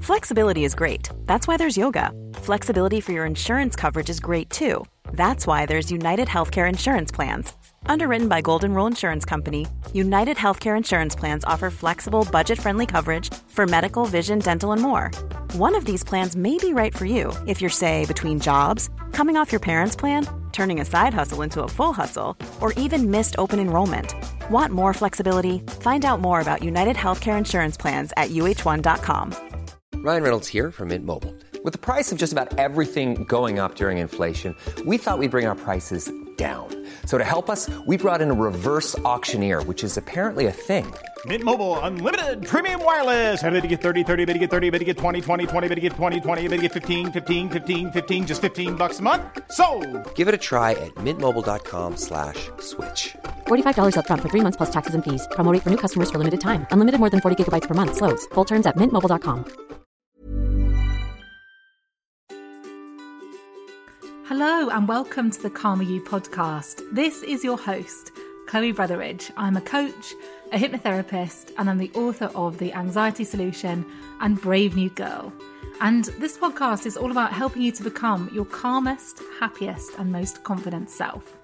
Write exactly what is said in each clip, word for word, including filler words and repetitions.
Flexibility is great. That's why there's yoga. Flexibility for your insurance coverage is great too. That's why there's United Healthcare Insurance Plans. Underwritten by Golden Rule Insurance Company, United Healthcare Insurance Plans offer flexible, budget-friendly coverage for medical, vision, dental, and more. One of these plans may be right for you if you're, say, between jobs, coming off your parents' plan, turning a side hustle into a full hustle, or even missed open enrollment. Want more flexibility? Find out more about United Healthcare Insurance Plans at U H one dot com. Ryan Reynolds here from Mint Mobile. With the price of just about everything going up during inflation, we thought we'd bring our prices down. So to help us, we brought in a reverse auctioneer, which is apparently a thing. Mint Mobile Unlimited Premium Wireless. How to get thirty, thirty, how to get thirty, how to get twenty, twenty, twenty, how to get twenty, twenty, how to get fifteen, fifteen, fifteen, fifteen, just fifteen bucks a month? Sold! Give it a try at mintmobile.com slash switch. forty-five dollars up front for three months plus taxes and fees. Promo rate for new customers for limited time. Unlimited more than forty gigabytes per month. Slows full terms at mint mobile dot com. Hello and welcome to the Calmer You podcast. This is your host, Chloe Brotheridge. I'm a coach, a hypnotherapist, and I'm the author of The Anxiety Solution and Brave New Girl. And this podcast is all about helping you to become your calmest, happiest, and most confident self.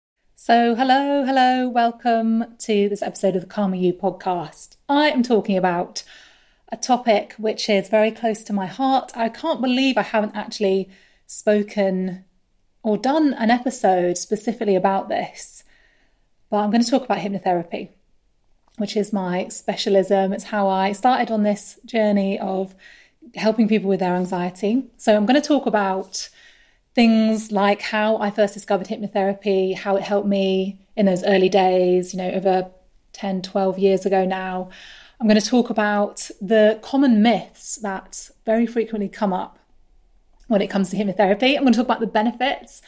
So hello, hello, welcome to this episode of the Calmer You podcast. I am talking about a topic which is very close to my heart. I can't believe I haven't actually spoken or done an episode specifically about this, but I'm going to talk about hypnotherapy, which is my specialism. It's how I started on this journey of helping people with their anxiety. So I'm going to talk about things like how I first discovered hypnotherapy, how it helped me in those early days, you know, over ten, twelve years ago now. I'm going to talk about the common myths that very frequently come up when it comes to hypnotherapy. I'm going to talk about the benefits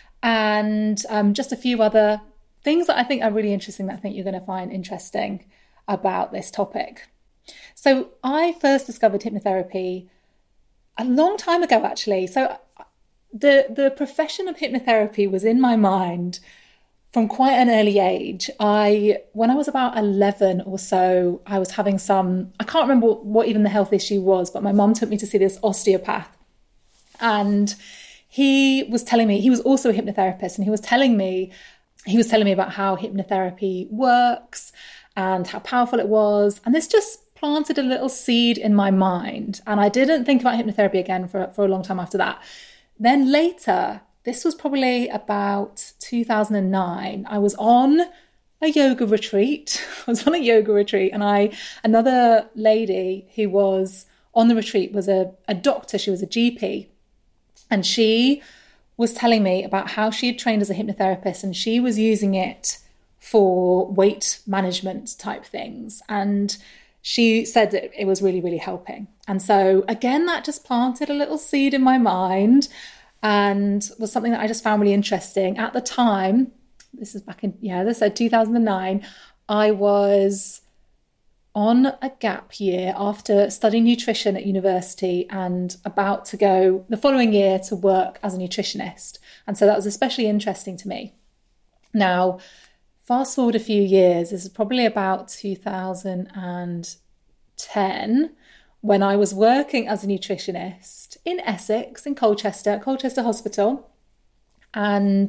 and um, just a few other things that I think are really interesting that I think you're going to find interesting about this topic. So I first discovered hypnotherapy a long time ago, actually. So the, the profession of hypnotherapy was in my mind from quite an early age. I, when I was about eleven or so, I was having some, I can't remember what even the health issue was, but my mum took me to see this osteopath. And he was telling me, he was also a hypnotherapist, and he was telling me, he was telling me about how hypnotherapy works and how powerful it was. And this just planted a little seed in my mind. And I didn't think about hypnotherapy again for, for a long time after that. Then later, this was probably about two thousand nine, I was on a yoga retreat. I was on a yoga retreat, and I, another lady who was on the retreat was a, a doctor. She was a G P. And she was telling me about how she had trained as a hypnotherapist, and she was using it for weight management type things. And she said that it was really, really helping. And so again, that just planted a little seed in my mind and was something that I just found really interesting. At the time, this is back in, yeah, this said two thousand nine, I was on a gap year after studying nutrition at university and about to go the following year to work as a nutritionist. And so that was especially interesting to me. Now, fast forward a few years, this is probably about two thousand ten, when I was working as a nutritionist in Essex, in Colchester, Colchester Hospital. And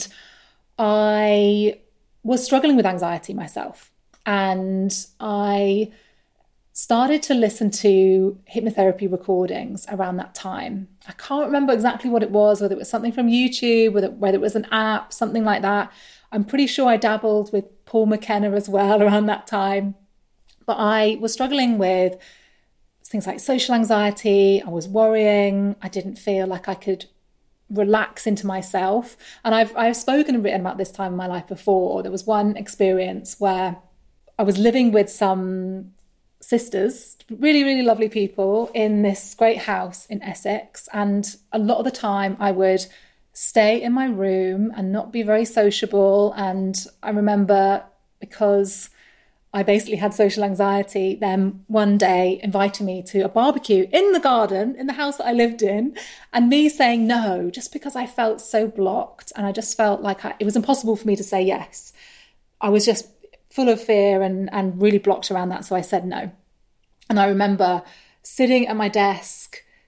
I was struggling with anxiety myself. And I started to listen to hypnotherapy recordings around that time. I can't remember exactly what it was, whether it was something from YouTube, whether, whether it was an app, something like that. I'm pretty sure I dabbled with Paul McKenna as well around that time. But I was struggling with things like social anxiety. I was worrying. I didn't feel like I could relax into myself. And I've I've spoken and written about this time in my life before. There was one experience where I was living with some sisters, really, really lovely people in this great house in Essex. And a lot of the time I would stay in my room and not be very sociable. And I remember, because I basically had social anxiety, them one day inviting me to a barbecue in the garden, in the house that I lived in, and me saying no, just because I felt so blocked. And I just felt like I, it was impossible for me to say yes. I was just full of fear and, and really blocked around that. So I said no. And I remember sitting at my desk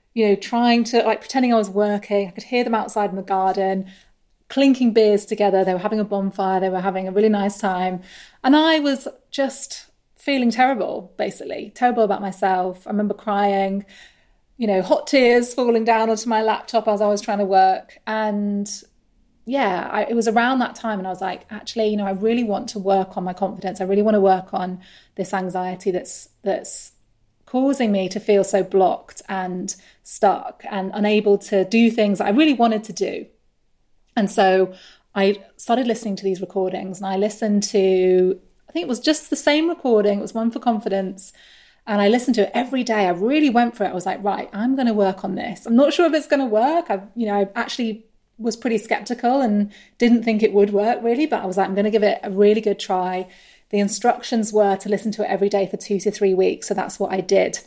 you know, trying to, like, pretending I was working. I could hear them outside in the garden, clinking beers together. They were having a bonfire. They were having a really nice time. And I was just feeling terrible, basically, terrible about myself. I remember crying, you know, hot tears falling down onto my laptop as I was trying to work. And yeah, I, it was around that time. And I was like, actually, you know, I really want to work on my confidence. I really want to work on this anxiety that's, that's causing me to feel so blocked and stuck and unable to do things that I really wanted to do. And so I started listening to these recordings, and I listened to, I think it was just the same recording. It was one for confidence. And I listened to it every day. I really went for it. I was like, right, I'm going to work on this. I'm not sure if it's going to work. I, you know, I actually was pretty skeptical and didn't think it would work really, but I was like, I'm going to give it a really good try. The instructions were to listen to it every day for two to three weeks. So that's what I did.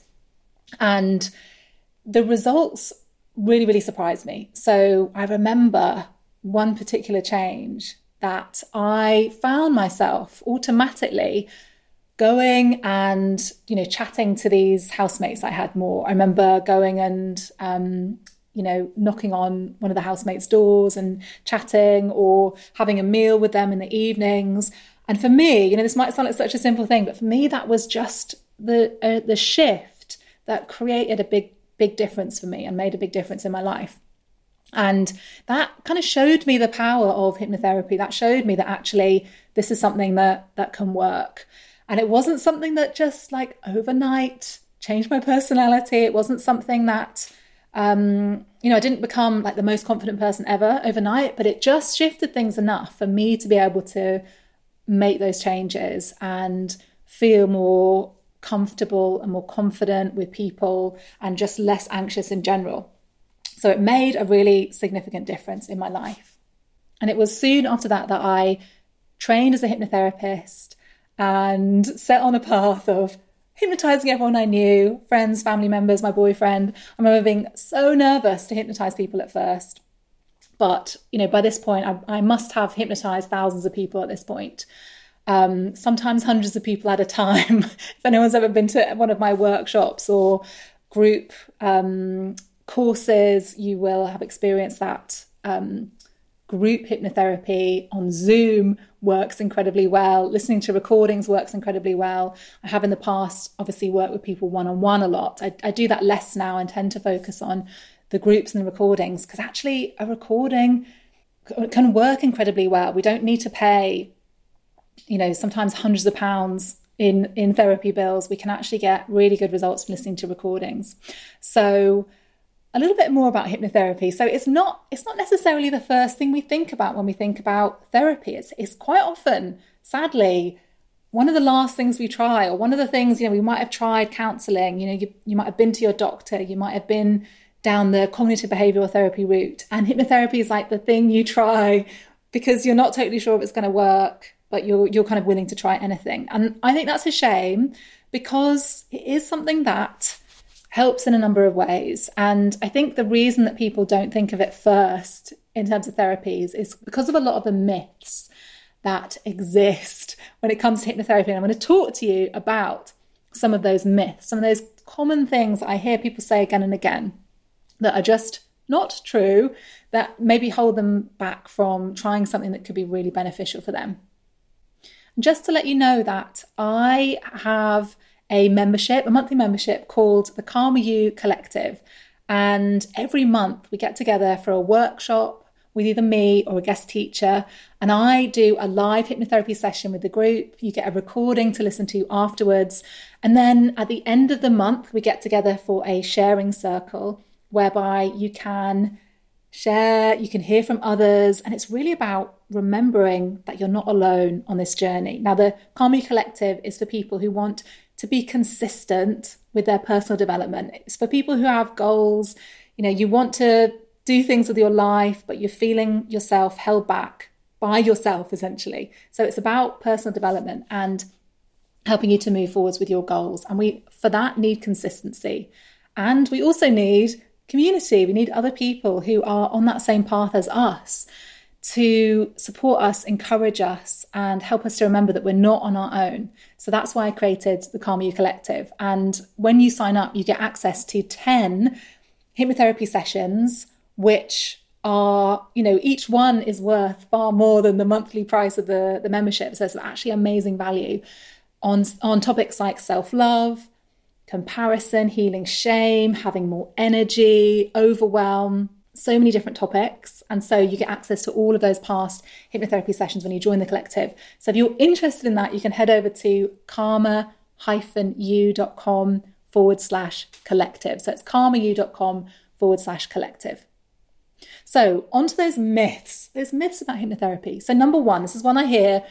And the results really, really surprised me. So I remember one particular change that I found myself automatically going and, you know, chatting to these housemates I had more. I remember going and, um, you know, knocking on one of the housemates' doors and chatting, or having a meal with them in the evenings. And for me, you know, this might sound like such a simple thing, but for me, that was just the uh, the shift that created a big, big difference for me and made a big difference in my life. And that kind of showed me the power of hypnotherapy. That showed me that actually this is something that that can work. And it wasn't something that just like overnight changed my personality. It wasn't something that, um, you know, I didn't become like the most confident person ever overnight, but it just shifted things enough for me to be able to make those changes and feel more comfortable and more confident with people and just less anxious in general. So it made a really significant difference in my life. And it was soon after that that I trained as a hypnotherapist and set on a path of hypnotizing everyone I knew, friends, family members, my boyfriend. I remember being so nervous to hypnotize people at first. But, you know, by this point, I, I must have hypnotized thousands of people at this point. Um, sometimes hundreds of people at a time. If anyone's ever been to one of my workshops or group um, courses, you will have experienced that. Um, group hypnotherapy on Zoom works incredibly well. Listening to recordings works incredibly well. I have in the past obviously worked with people one-on-one a lot. I, I do that less now and tend to focus on the groups and the recordings, because actually a recording can work incredibly well. We don't need to pay, you know, sometimes hundreds of pounds in, in therapy bills. We can actually get really good results from listening to recordings. So a little bit more about hypnotherapy. So it's not it's not necessarily the first thing we think about when we think about therapy. It's, it's quite often, sadly, one of the last things we try, or one of the things, you know, we might have tried counselling. You know, you, you might have been to your doctor, you might have been down the cognitive behavioural therapy route, and hypnotherapy is like the thing you try because you're not totally sure if it's going to work, but you're you're kind of willing to try anything. And I think that's a shame, because it is something that helps in a number of ways. And I think the reason that people don't think of it first in terms of therapies is because of a lot of the myths that exist when it comes to hypnotherapy. And I'm going to talk to you about some of those myths, some of those common things that I hear people say again and again that are just not true, that maybe hold them back from trying something that could be really beneficial for them. And just to let you know that I have a membership, a monthly membership called the Calmer You Collective. And every month we get together for a workshop with either me or a guest teacher. And I do a live hypnotherapy session with the group. You get a recording to listen to afterwards. And then at the end of the month, we get together for a sharing circle whereby you can share, you can hear from others. And it's really about remembering that you're not alone on this journey. Now, the Calmer You Collective is for people who want to be consistent with their personal development. It's for people who have goals. You know, you want to do things with your life, but you're feeling yourself held back by yourself, essentially. So it's about personal development and helping you to move forwards with your goals. And we, for that, need consistency. And we also need community. We need other people who are on that same path as us to support us, encourage us, and help us to remember that we're not on our own. So that's why I created the Calmer You Collective. And when you sign up, you get access to ten hypnotherapy sessions, which are, you know, each one is worth far more than the monthly price of the, the membership. So it's actually amazing value on, on topics like self-love, comparison, healing shame, having more energy, overwhelm, so many different topics. And so you get access to all of those past hypnotherapy sessions when you join the collective. So if you're interested in that, you can head over to karma-u.com forward slash collective. So it's karma-u.com forward slash collective. So onto those myths, those myths about hypnotherapy. So number one, this is one I hear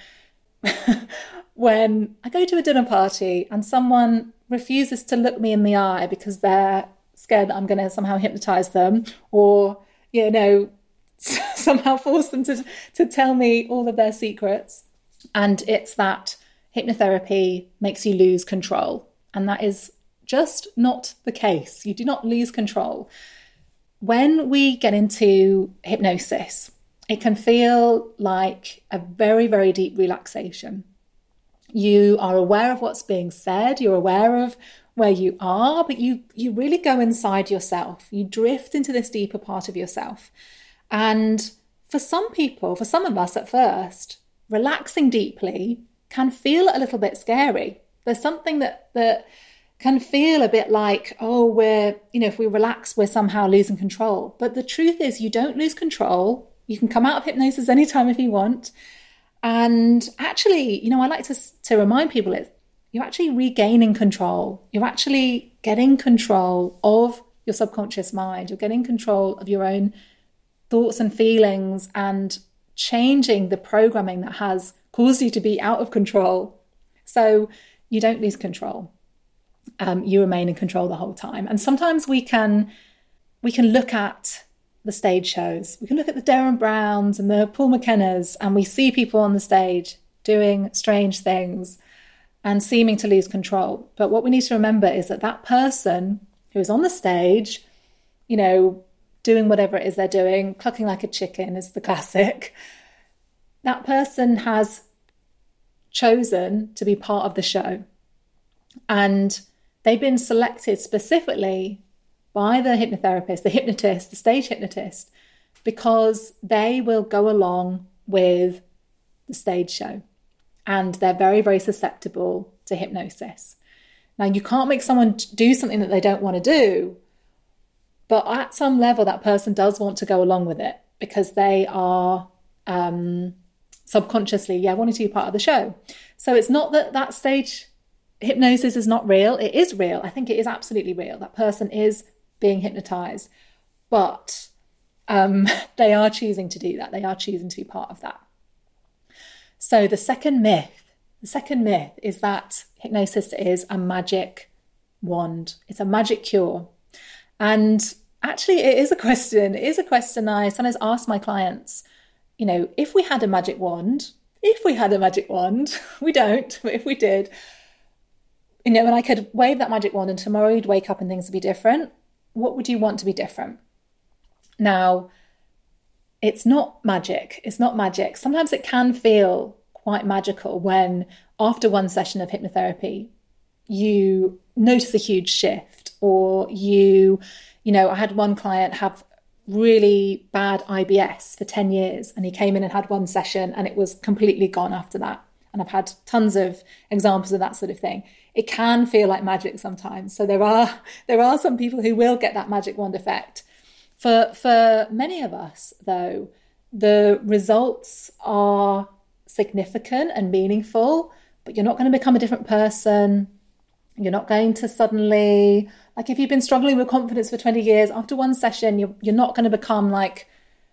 when I go to a dinner party and someone refuses to look me in the eye because they're scared that I'm going to somehow hypnotize them, or, you know, somehow force them to, to tell me all of their secrets. And it's that hypnotherapy makes you lose control. And that is just not the case. You do not lose control. When we get into hypnosis, it can feel like a very, very deep relaxation. You are aware of what's being said, you're aware of where you are, but you, you really go inside yourself. You drift into this deeper part of yourself. And for some people, for some of us at first, relaxing deeply can feel a little bit scary. There's something that that can feel a bit like, oh, we're, you know, if we relax, we're somehow losing control. But the truth is you don't lose control. You can come out of hypnosis anytime if you want. And actually, you know, I like to, to remind people is you're actually regaining control. You're actually getting control of your subconscious mind. You're getting control of your own thoughts and feelings and changing the programming that has caused you to be out of control. So you don't lose control. Um, you remain in control the whole time. And sometimes we can we can look at the stage shows. We can look at the Derren Browns and the Paul McKennas, and we see people on the stage doing strange things and seeming to lose control. But what we need to remember is that that person who is on the stage, you know, doing whatever it is they're doing, clucking like a chicken is the classic, that person has chosen to be part of the show. And they've been selected specifically by the hypnotherapist, the hypnotist, the stage hypnotist, because they will go along with the stage show. And they're very, very susceptible to hypnosis. Now, you can't make someone do something that they don't want to do, but at some level, that person does want to go along with it because they are um, subconsciously, yeah, wanting to be part of the show. So it's not that that stage hypnosis is not real. It is real. I think it is absolutely real. That person is being hypnotized, but um, they are choosing to do that. They are choosing to be part of that. So the second myth, the second myth is that hypnosis is a magic wand. It's a magic cure. And actually it is a question, it is a question I sometimes ask my clients, you know, if we had a magic wand, if we had a magic wand, we don't, but if we did, you know, and I could wave that magic wand and tomorrow you'd wake up and things would be different, what would you want to be different? Now, it's not magic. It's not magic. Sometimes it can feel quite magical when after one session of hypnotherapy, you notice a huge shift, or you, you know, I had one client have really bad I B S for ten years and he came in and had one session and it was completely gone after that. And I've had tons of examples of that sort of thing. It can feel like magic sometimes. So there are there are some people who will get that magic wand effect. For for many of us, though, the results are significant and meaningful, but you're not going to become a different person. You're not going to suddenly, like if you've been struggling with confidence for twenty years, after one session, you're you're not going to become like,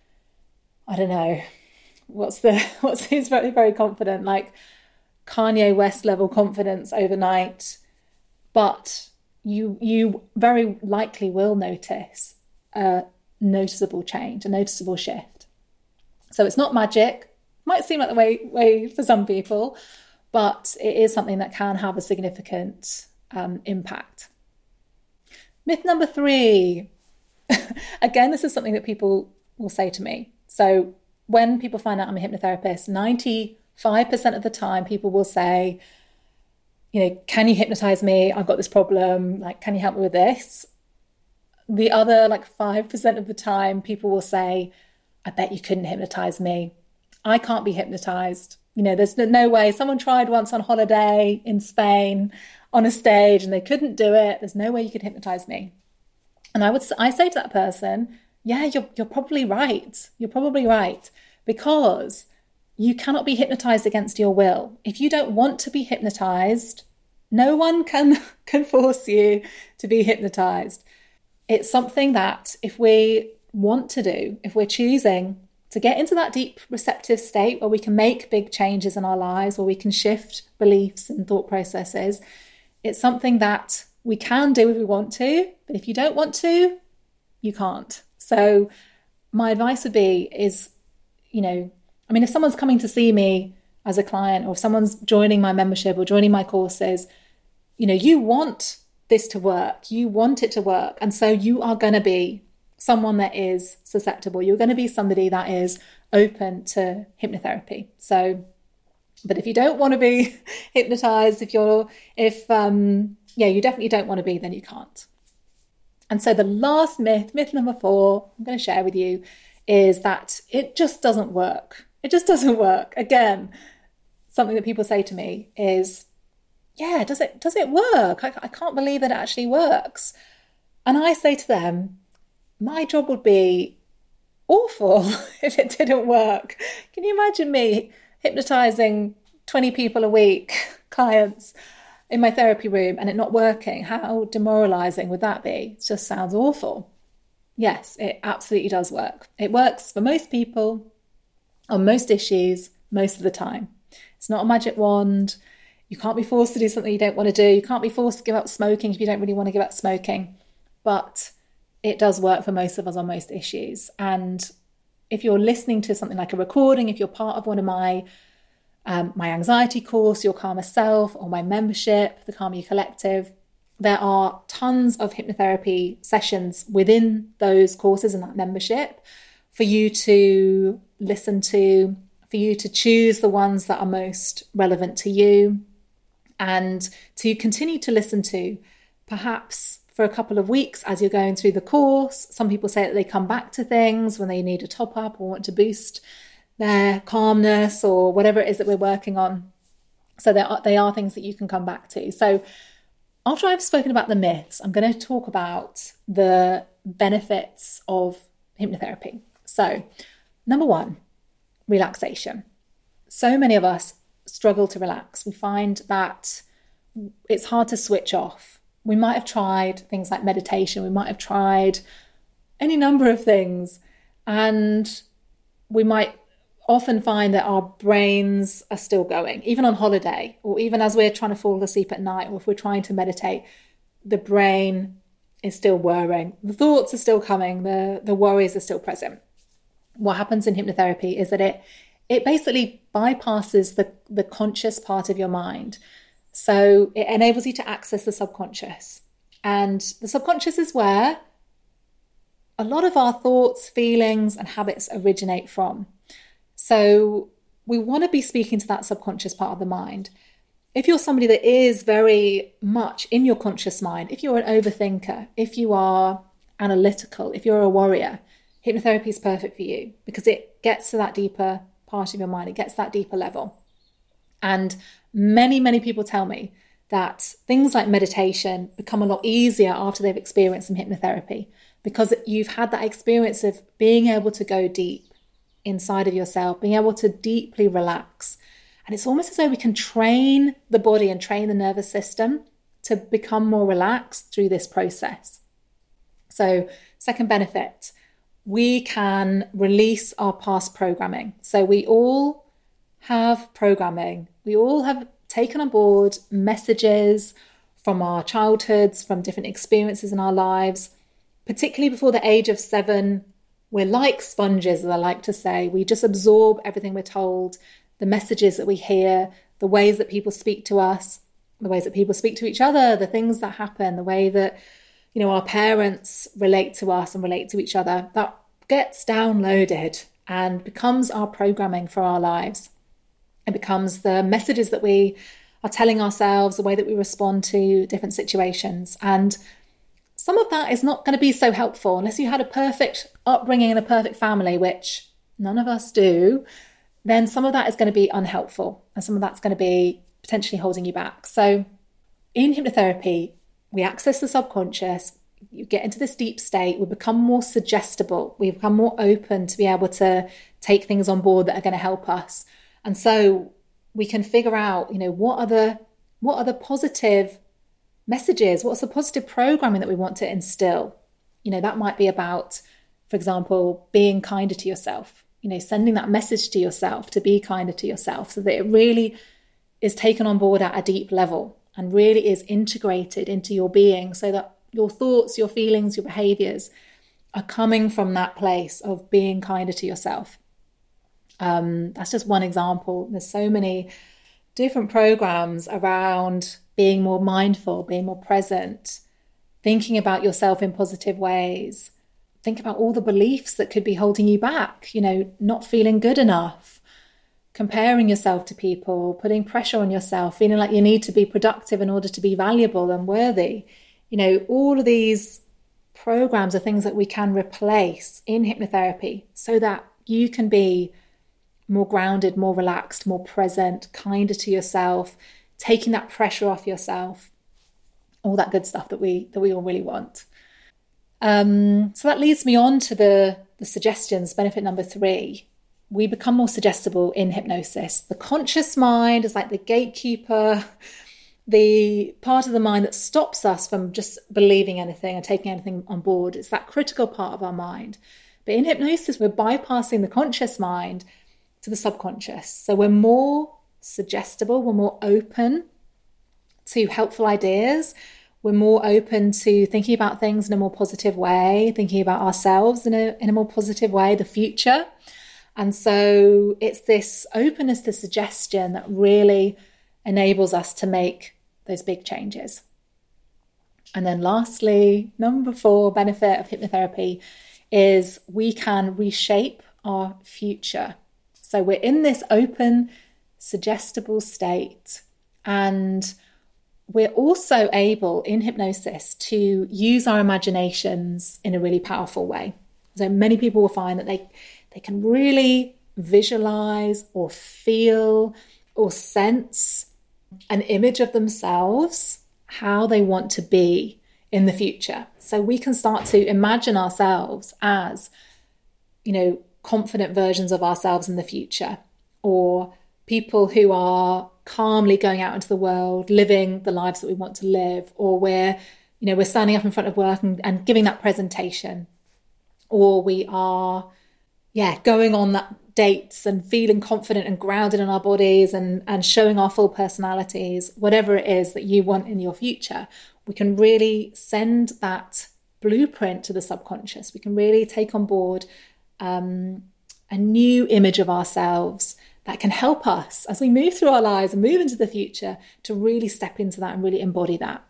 I don't know, what's the what's who's very, very confident, like Kanye West level confidence overnight. But you you very likely will notice a noticeable change, a noticeable shift. So it's not magic. Might seem like the way way for some people, but it is something that can have a significant um, impact. Myth number three. Again, this is something that people will say to me. So when people find out I'm a hypnotherapist, ninety-five percent of the time people will say, you know, can you hypnotize me? I've got this problem. Like, can you help me with this? the other like five percent of the time, people will say, I bet you couldn't hypnotize me. I can't be hypnotized. You know, there's no way. Someone tried once on holiday in Spain on a stage and they couldn't do it. There's no way you could hypnotize me. And I would, I say to that person, yeah, you're, you're probably right. You're probably right, because you cannot be hypnotized against your will. If you don't want to be hypnotized, no one can, can force you to be hypnotized. It's something that if we want to do, if we're choosing to get into that deep receptive state where we can make big changes in our lives, where we can shift beliefs and thought processes, it's something that we can do if we want to, but if you don't want to, you can't. So my advice would be is, you know, I mean, if someone's coming to see me as a client, or if someone's joining my membership or joining my courses, you know, you want this to work, you want it to work. And so you are going to be someone that is susceptible. You're going to be somebody that is open to hypnotherapy. So, but if you don't want to be hypnotized, if you're, if, um, yeah, you definitely don't want to be, then you can't. And so the last myth, myth number four, I'm going to share with you, is that it just doesn't work. It just doesn't work. Again, something that people say to me is, yeah, does it, does it work? I, I can't believe that it actually works. And I say to them, my job would be awful if it didn't work. Can you imagine me hypnotizing twenty people a week, clients, in my therapy room, and it not working? How demoralizing would that be? It just sounds awful. Yes, it absolutely does work. It works for most people on most issues most of the time. It's not a magic wand. You can't be forced to do something you don't want to do. You can't be forced to give up smoking if you don't really want to give up smoking. But it does work for most of us on most issues. And if you're listening to something like a recording, if you're part of one of my um, my anxiety course, Your Calmer Self, or my membership, the Calmer You Collective, there are tons of hypnotherapy sessions within those courses and that membership for you to listen to, for you to choose the ones that are most relevant to you, and to continue to listen to, perhaps for a couple of weeks as you're going through the course. Some people say that they come back to things when they need a top up or want to boost their calmness or whatever it is that we're working on. So there are, they are things that you can come back to. So after I've spoken about the myths, I'm going to talk about the benefits of hypnotherapy. So number one, relaxation. So many of us struggle to relax. We find that it's hard to switch off. We might have tried things like meditation. We might have tried any number of things. And we might often find that our brains are still going, even on holiday, or even as we're trying to fall asleep at night, or if we're trying to meditate, the brain is still whirring. The thoughts are still coming. The, the worries are still present. What happens in hypnotherapy is that it it basically bypasses the, the conscious part of your mind. So it enables you to access the subconscious. And the subconscious is where a lot of our thoughts, feelings, and habits originate from. So we want to be speaking to that subconscious part of the mind. If you're somebody that is very much in your conscious mind, if you're an overthinker, if you are analytical, if you're a worrier, hypnotherapy is perfect for you, because it gets to that deeper part of your mind. It gets to that deeper level. And many, many people tell me that things like meditation become a lot easier after they've experienced some hypnotherapy, because you've had that experience of being able to go deep inside of yourself, being able to deeply relax. And it's almost as though we can train the body and train the nervous system to become more relaxed through this process. So, second benefit, we can release our past programming. So we all have programming. We all have taken on board messages from our childhoods, from different experiences in our lives, particularly before the age of seven. We're like sponges, as I like to say. We just absorb everything we're told, the messages that we hear, the ways that people speak to us, the ways that people speak to each other, the things that happen, the way that, you know, our parents relate to us and relate to each other. That gets downloaded and becomes our programming for our lives. It becomes the messages that we are telling ourselves, the way that we respond to different situations. And some of that is not going to be so helpful unless you had a perfect upbringing and a perfect family, which none of us do. Then some of that is going to be unhelpful and some of that's going to be potentially holding you back. So in hypnotherapy, we access the subconscious, you get into this deep state, we become more suggestible, we become more open to be able to take things on board that are going to help us. And so we can figure out, you know, what are the, what are the positive messages, what's the positive programming that we want to instill? You know, that might be about, for example, being kinder to yourself, you know, sending that message to yourself to be kinder to yourself so that it really is taken on board at a deep level and really is integrated into your being so that your thoughts, your feelings, your behaviors are coming from that place of being kinder to yourself. Um, that's just one example. There's so many different programs around being more mindful, being more present, thinking about yourself in positive ways. Think about all the beliefs that could be holding you back, you know, not feeling good enough, comparing yourself to people, putting pressure on yourself, feeling like you need to be productive in order to be valuable and worthy. You know, all of these programs are things that we can replace in hypnotherapy so that you can be more grounded, more relaxed, more present, kinder to yourself, taking that pressure off yourself, all that good stuff that we that we all really want. Um, so that leads me on to the, the suggestions, benefit number three. We become more suggestible in hypnosis. The conscious mind is like the gatekeeper, the part of the mind that stops us from just believing anything and taking anything on board. It's that critical part of our mind. But in hypnosis, we're bypassing the conscious mind to the subconscious. So we're more suggestible, we're more open to helpful ideas, we're more open to thinking about things in a more positive way, thinking about ourselves in a, in a more positive way, the future. And so it's this openness to suggestion that really enables us to make those big changes. And then lastly, number four benefit of hypnotherapy is we can reshape our future. So we're in this open, suggestible state, and we're also able in hypnosis to use our imaginations in a really powerful way. So many people will find that they, they can really visualize or feel or sense an image of themselves, how they want to be in the future. So we can start to imagine ourselves as, you know, confident versions of ourselves in the future, or people who are calmly going out into the world, living the lives that we want to live, or we're, you know, we're standing up in front of work and, and giving that presentation, or we are, yeah, going on that dates and feeling confident and grounded in our bodies and, and showing our full personalities, whatever it is that you want in your future. We can really send that blueprint to the subconscious. We can really take on board um, a new image of ourselves that can help us as we move through our lives and move into the future to really step into that and really embody that.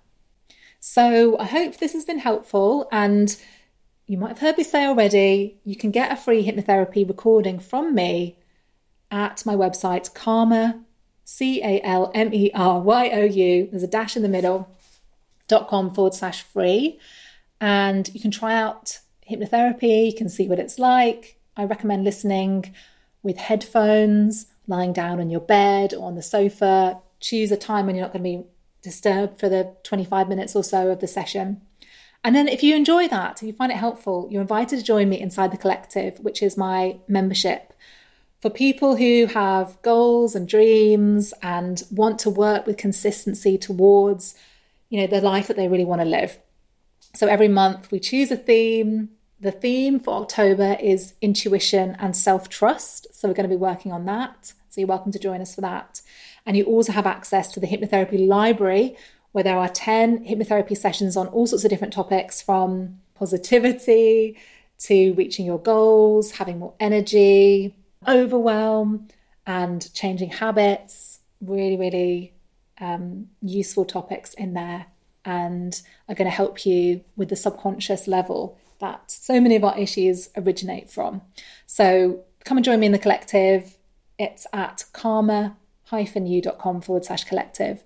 So I hope this has been helpful, and you might have heard me say already, you can get a free hypnotherapy recording from me at my website, Calmer, C A L M E R Y O U, there's a dash in the middle, dot com forward slash free. And you can try out hypnotherapy, you can see what it's like. I recommend listening with headphones, lying down on your bed or on the sofa. Choose a time when you're not going to be disturbed for the twenty-five minutes or so of the session. And then if you enjoy that, if you find it helpful, you're invited to join me inside the Collective, which is my membership for people who have goals and dreams and want to work with consistency towards, you know, the life that they really want to live. So every month we choose a theme. The theme for October is intuition and self-trust. So we're going to be working on that. So you're welcome to join us for that. And you also have access to the hypnotherapy library, where there are ten hypnotherapy sessions on all sorts of different topics, from positivity to reaching your goals, having more energy, overwhelm, and changing habits. Really, really um, useful topics in there, and are going to help you with the subconscious level that so many of our issues originate from. So come and join me in the Collective. It's at calmer-u.com forward slash collective.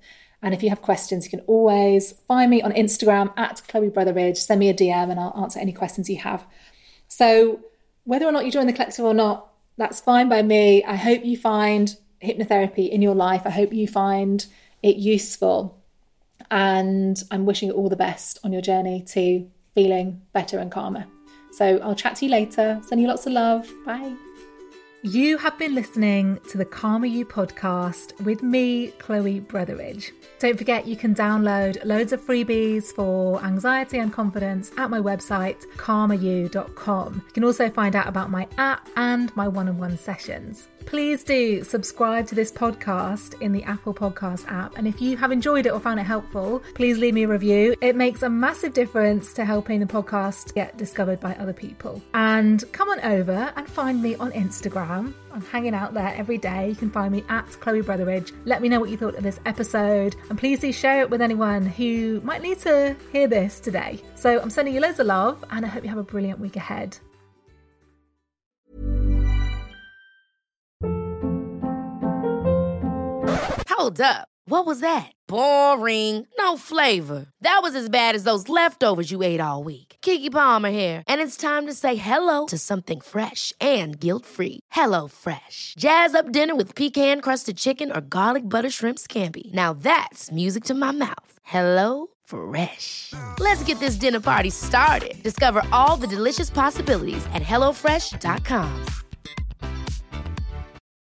And if you have questions, you can always find me on Instagram at Chloe Brotheridge, send me a D M and I'll answer any questions you have. So whether or not you join the collective or not, that's fine by me. I hope you find hypnotherapy in your life. I hope you find it useful. And I'm wishing you all the best on your journey to feeling better and calmer. So I'll chat to you later. Send you lots of love. Bye. You have been listening to the Calmer You podcast with me, Chloe Brotheridge. Don't forget you can download loads of freebies for anxiety and confidence at my website, calmer you dot com. You can also find out about my app and my one-on-one sessions. Please do subscribe to this podcast in the Apple Podcast app. And if you have enjoyed it or found it helpful, please leave me a review. It makes a massive difference to helping the podcast get discovered by other people. And come on over and find me on Instagram. I'm hanging out there every day. You can find me at Chloe Brotheridge. Let me know what you thought of this episode. And please do share it with anyone who might need to hear this today. So I'm sending you loads of love and I hope you have a brilliant week ahead. Hold up. What was that? Boring. No flavor. That was as bad as those leftovers you ate all week. Keke Palmer here. And it's time to say hello to something fresh and guilt-free. Hello Fresh. Jazz up dinner with pecan-crusted chicken or garlic butter shrimp scampi. Now that's music to my mouth. Hello Fresh. Let's get this dinner party started. Discover all the delicious possibilities at hello fresh dot com.